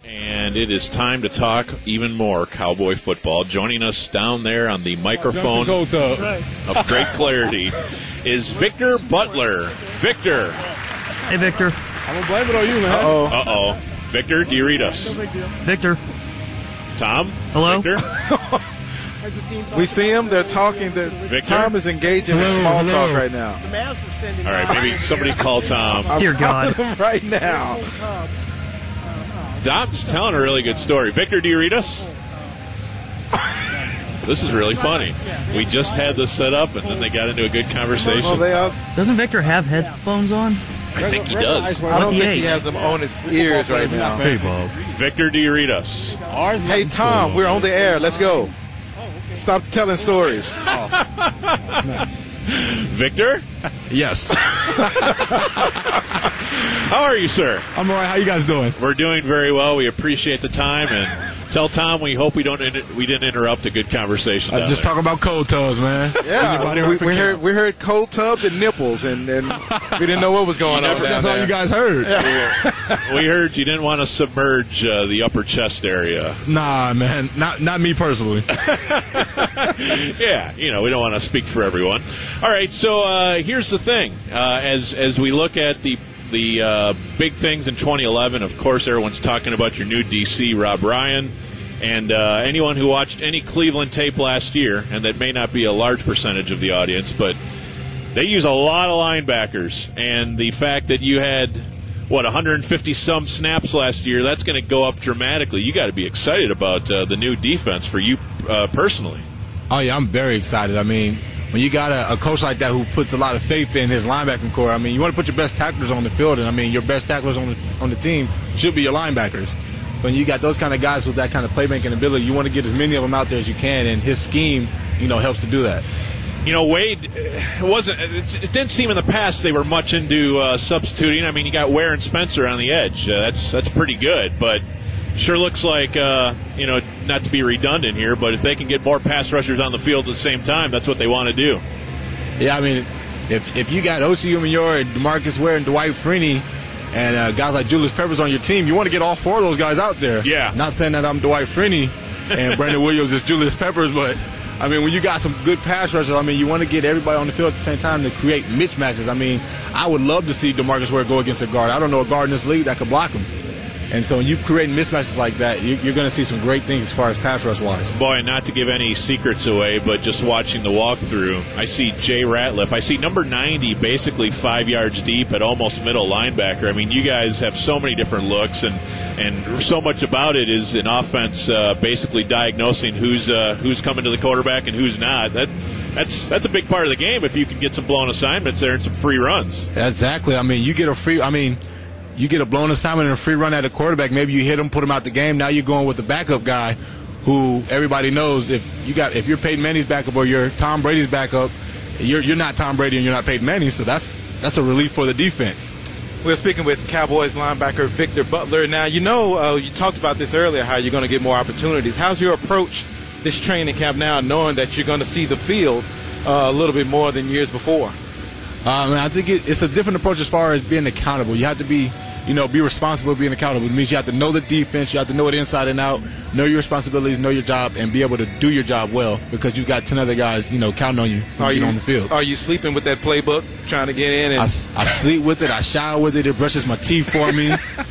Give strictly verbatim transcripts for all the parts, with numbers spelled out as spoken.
And it is time to talk even more Cowboy football. Joining us down there on the microphone of great clarity is Victor Butler. Victor. Hey, Victor. I'm going to blame it on you, man. Uh-oh. Uh-oh. Victor, do you read us? Victor. Tom? Hello? Victor? We see him. They're talking. They're, Tom is engaging in small hello. talk right now. All right, maybe somebody call Tom. Dear God. Him right now. Tom's telling a really good story. Victor, do you read us? This is really funny. We just had this set up, and then they got into a good conversation. Well, they are, Doesn't Victor have headphones on? I think he does. I don't Lucky think eight. he has them on his ears right now. Hey, Bob. Victor, do you read us? Hey, Tom, we're on the air. Let's go. Stop telling stories. Victor? Yes. How are you, sir? I'm all right. How you guys doing? We're doing very well. We appreciate the time, and tell Tom we hope we don't inter- we didn't interrupt a good conversation. Uh, down just there. talk about cold tubs, man. Yeah, we, we heard we heard cold tubs and nipples, and, and we didn't know what was going on down That's there. all you guys heard. We heard you didn't want to submerge uh, the upper chest area. Nah, man. Not not me personally. Yeah, you know, we don't want to speak for everyone. All right, so uh, here's the thing. Uh, as as we look at the the uh, big things in twenty eleven, of course, everyone's talking about your new D C, Rob Ryan. And uh, anyone who watched any Cleveland tape last year, and that may not be a large percentage of the audience, but they use a lot of linebackers. And the fact that you had, what, one hundred fifty some snaps last year, that's going to go up dramatically. You got to be excited about uh, the new defense for you uh, personally. Oh, yeah, I'm very excited. I mean, when you got a, a coach like that who puts a lot of faith in his linebacking core, I mean, you want to put your best tacklers on the field, and, I mean, your best tacklers on the, on the team should be your linebackers. When you got those kind of guys with that kind of playmaking ability, you want to get as many of them out there as you can, and his scheme, you know, helps to do that. You know, Wade, it wasn't. It didn't seem in the past they were much into uh, substituting. I mean, you got Ware and Spencer on the edge. Uh, that's that's pretty good, but sure looks like uh, you know, not to be redundant here, but if they can get more pass rushers on the field at the same time, that's what they want to do. Yeah, I mean, if if you got Osi Umenyiora and DeMarcus Ware and Dwight Freeney and uh, guys like Julius Peppers on your team, you want to get all four of those guys out there. Yeah. Not saying that I'm Dwight Freeney and Brandon Williams is Julius Peppers, but, I mean, when you got some good pass rushers, I mean, you want to get everybody on the field at the same time to create mismatches. I mean, I would love to see DeMarcus Ware go against a guard. I don't know a guard in this league that could block him. And so when you create mismatches like that, you, you're going to see some great things as far as pass rush-wise. Boy, not to give any secrets away, but just watching the walkthrough, I see Jay Ratliff. I see number ninety basically five yards deep at almost middle linebacker. I mean, you guys have so many different looks, and, and so much about it is an offense uh, basically diagnosing who's uh, who's coming to the quarterback and who's not. That That's that's a big part of the game if you can get some blown assignments there and some free runs. Exactly. I mean, you get a free – I mean – you get a blown assignment and a free run at a quarterback, maybe you hit him, put him out the game. Now you're going with the backup guy who everybody knows if you got if you're Peyton Manning's backup or you're Tom Brady's backup, you're you're not Tom Brady and you're not Peyton Manning, so that's that's a relief for the defense. We're speaking with Cowboys linebacker Victor Butler. Now, you know, uh, you talked about this earlier, how you're going to get more opportunities. How's your approach this training camp now, knowing that you're going to see the field uh, a little bit more than years before? Um, I think it, it's a different approach as far as being accountable. You have to be, you know, be responsible being accountable. It means you have to know the defense, you have to know it inside and out, know your responsibilities, know your job, and be able to do your job well because you've got ten other guys, you know, counting on you when are you you get on the field. Are you sleeping with that playbook, trying to get in? And I, I sleep with it, I shower with it, it brushes my teeth for me.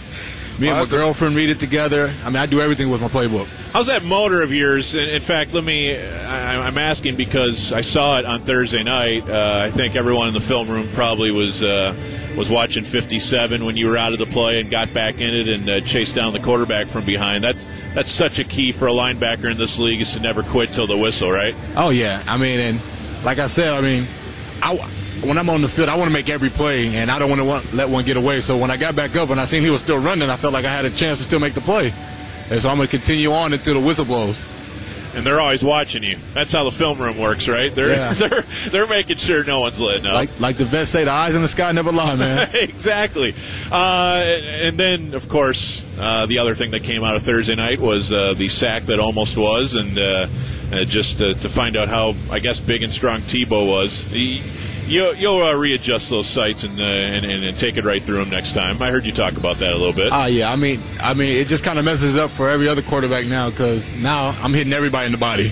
Me and Awesome. my girlfriend read it together. I mean, I do everything with my playbook. How's that motor of yours? In in fact, let me, I, I'm asking because I saw it on Thursday night. Uh, I think everyone in the film room probably was uh, was watching fifty-seven when you were out of the play and got back in it and uh, chased down the quarterback from behind. That's, that's such a key for a linebacker in this league is to never quit till the whistle, right? Oh, yeah. I mean, and like I said, I mean, I, when I'm on the field, I want to make every play, and I don't want to want, let one get away. So when I got back up and I seen he was still running, I felt like I had a chance to still make the play. And so I'm going to continue on until the whistle blows. And they're always watching you. That's how the film room works, right? They're Yeah. they're they're making sure no one's letting up. Like like the vets say, the eyes in the sky never lie, man. Exactly. Uh, and then, of course, uh, the other thing that came out of Thursday night was uh, the sack that almost was, and uh, uh, just uh, to find out how, I guess, big and strong Tebow was. He, You'll, you'll uh, readjust those sights and, uh, and, and and take it right through them next time. I heard you talk about that a little bit. Ah, uh, yeah. I mean, I mean, it just kind of messes it up for every other quarterback now because now I'm hitting everybody in the body.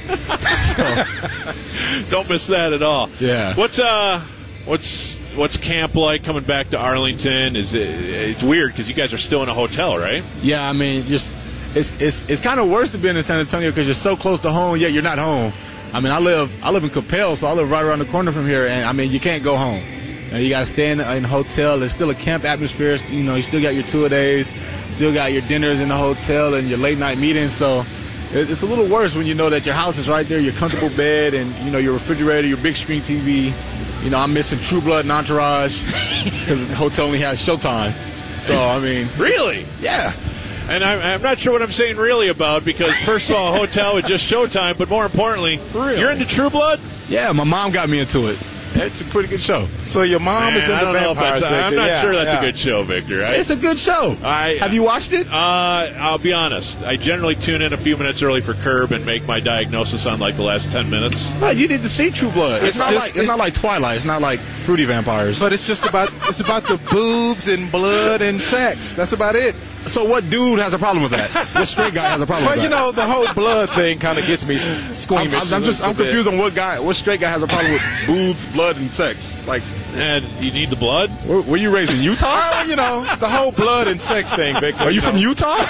So. Don't miss that at all. Yeah. What's uh, what's what's camp like coming back to Arlington? Is it? It's weird because you guys are still in a hotel, right? Yeah. I mean, just it's it's it's kind of worse to be in San Antonio because you're so close to home, yet you're not home. I mean, I live I live in Coppell, so I live right around the corner from here, and I mean, you can't go home. You know, you got to stay in, in a hotel. It's still a camp atmosphere. You know, you still got your tour days, still got your dinners in the hotel and your late night meetings. So it, it's a little worse when you know that your house is right there, your comfortable bed, and you know your refrigerator, your big screen T V. You know, I'm missing True Blood and Entourage because the hotel only has Showtime. So I mean, really, yeah. And I'm, I'm not sure what I'm saying really about because, first of all, a hotel with just Showtime, but more importantly, Really? you're into True Blood? Yeah, my mom got me into it. It's a pretty good show. So your mom Man, is into I don't know if vampires. that's, I'm Victor. not Yeah, sure that's yeah. a good show, Victor. I, It's a good show. I- Have you watched it? Uh, I'll be honest. I generally tune in a few minutes early for Curb and make my diagnosis on like the last ten minutes. Well, you need to see True Blood. It's, It's not just- like it's it's- not like Twilight. It's not like Fruity Vampires. But it's just about it's about the boobs and blood and sex. That's about it. So what dude has a problem with that? What straight guy has a problem Well, with you that? know, the whole blood thing kind of gets me s- I'm, squeamish. I'm, I'm a just I'm little bit. confused on what guy, what straight guy has a problem with boobs, blood, and sex. Like, And you need the blood? were, were you raised in Utah? Oh, you know, the whole blood and sex thing, Victor. Are you from know. Utah?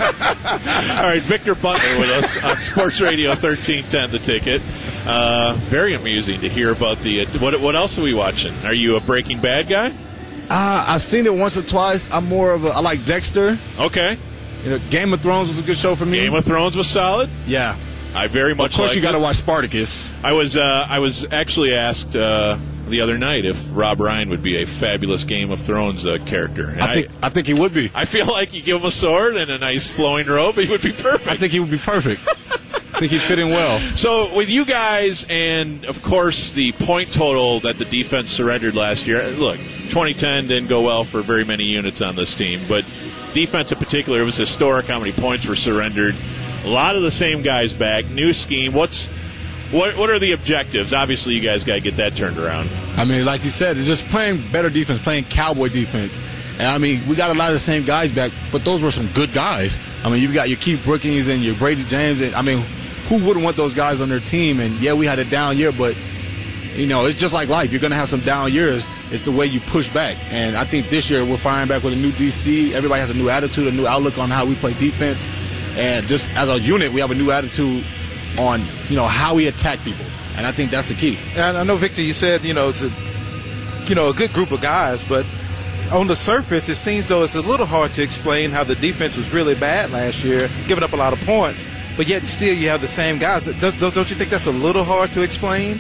All right, Victor Butler with us on Sports Radio thirteen ten, The Ticket. Uh, very amusing to hear about the. Uh, what, what else are we watching? Are you a Breaking Bad guy? Uh, I've seen it once or twice. I'm more of a. I like Dexter. Okay. You know, Game of Thrones was a good show for me. Game of Thrones was solid. yeah. I very much Of course, liked you got to it. watch Spartacus. I was uh, I was actually asked uh, the other night if Rob Ryan would be a fabulous Game of Thrones uh, character. And I think I think he would be. I feel like you give him a sword and a nice flowing robe, he would be perfect. I think he would be perfect. I think he'd fit in well. So with you guys and, of course, the point total that the defense surrendered last year, look, twenty ten didn't go well for very many units on this team, but defense in particular, it was historic how many points were surrendered. A lot of the same guys back, new scheme. What's what? What are the objectives? Obviously, you guys got to get that turned around. I mean, like you said, it's just playing better defense, playing cowboy defense. And, I mean, we got a lot of the same guys back, but those were some good guys. I mean, you've got your Keith Brookings and your Brady James. And, I mean, who wouldn't want those guys on their team? And, yeah, we had a down year, but, you know, it's just like life. You're going to have some down years. It's the way you push back. And I think this year we're firing back with a new D C. Everybody has a new attitude, a new outlook on how we play defense. And just as a unit, we have a new attitude on, you know, how we attack people. And I think that's the key. And I know, Victor, you said, you know, it's a, you know, a good group of guys, but on the surface, it seems though it's a little hard to explain how the defense was really bad last year, giving up a lot of points, but yet still you have the same guys. Does, don't you think that's a little hard to explain?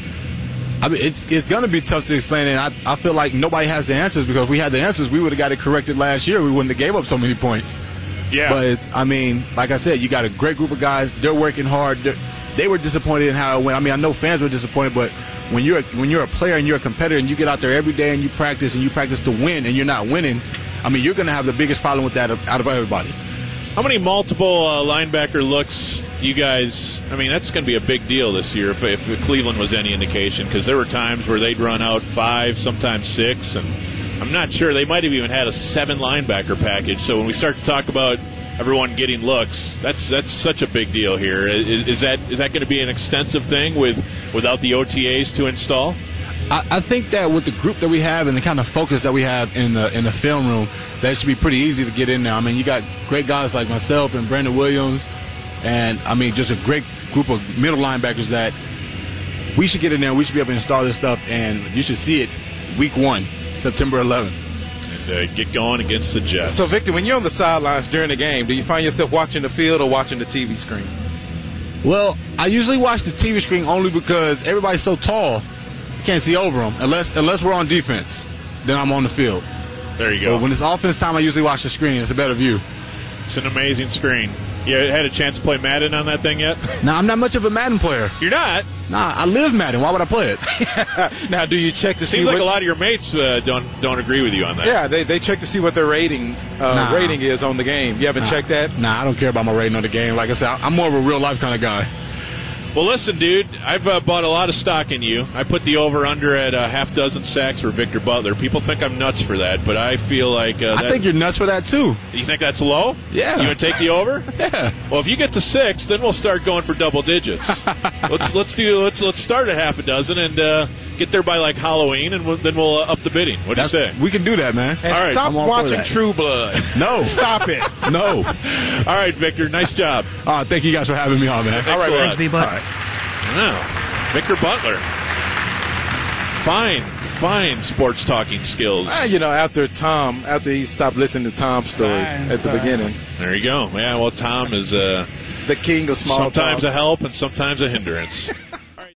I mean, it's it's going to be tough to explain, and I, I feel like nobody has the answers because if we had the answers, we would have got it corrected last year. We wouldn't have gave up so many points. Yeah. But it's, I mean, like I said, you got a great group of guys. They're working hard. They're, they were disappointed in how it went. I mean, I know fans were disappointed, but when you're when you're a player and you're a competitor and you get out there every day and you practice and you practice to win and you're not winning, I mean, you're going to have the biggest problem with that of, out of everybody. How many multiple uh, linebacker looks do you guys? I mean, that's going to be a big deal this year if, if Cleveland was any indication, because there were times where they'd run out five, sometimes six, and I'm not sure. They might have even had a seven linebacker package. So when we start to talk about everyone getting looks, that's that's such a big deal here. Is, is that is that going to be an extensive thing with without the O T As to install? I, I think that with the group that we have and the kind of focus that we have in the in the film room, that should be pretty easy to get in there. I mean, you got great guys like myself and Brandon Williams, and I mean, just a great group of middle linebackers that we should get in there. We should be able to install this stuff, and you should see it week one, September eleventh. And uh, get going against the Jets. So, Victor, when you're on the sidelines during the game, do you find yourself watching the field or watching the T V screen? Well, I usually watch the T V screen only because everybody's so tall, you can't see over them. Unless unless we're on defense, then I'm on the field. There you go. But when it's offense time, I usually watch the screen. It's a better view. It's an amazing screen. You had a chance to play Madden on that thing yet? Now, I'm not much of a Madden player. You're not? Nah, I live Madden. Why would I play it? Now, do you check to see Seems like what, a lot of your mates uh, don't don't agree with you on that. Yeah, they, they check to see what their rating uh, Nah. rating is on the game. You haven't checked that? Nah, I don't care about my rating on the game. Like I said, I'm more of a real life kind of guy. Well, listen, dude, I've uh, bought a lot of stock in you. I put the over-under at a half dozen sacks for Victor Butler. People think I'm nuts for that, but I feel like... Uh, I that, think you're nuts for that, too. You think that's low? Yeah. You going to take the over? Yeah. Well, if you get to six, then we'll start going for double digits. let's let's do let's let's start at half a dozen and uh, get there by like Halloween, and we'll, then we'll uh, up the bidding. What do you say? We can do that, man. And All right. stop I'm all for watching that. True Blood. No. Stop it. No. All right, Victor, nice job. Uh, thank you guys for having me on, man. All right, Thanks, lad. V-Buck. All right. Wow. Victor Butler. Fine, fine sports talking skills. Ah, you know, after Tom, after he stopped listening to Tom's story Fine, at the fine. beginning, There you go. Yeah, well, Tom is uh, the king of small sometimes talk. a help and sometimes a hindrance.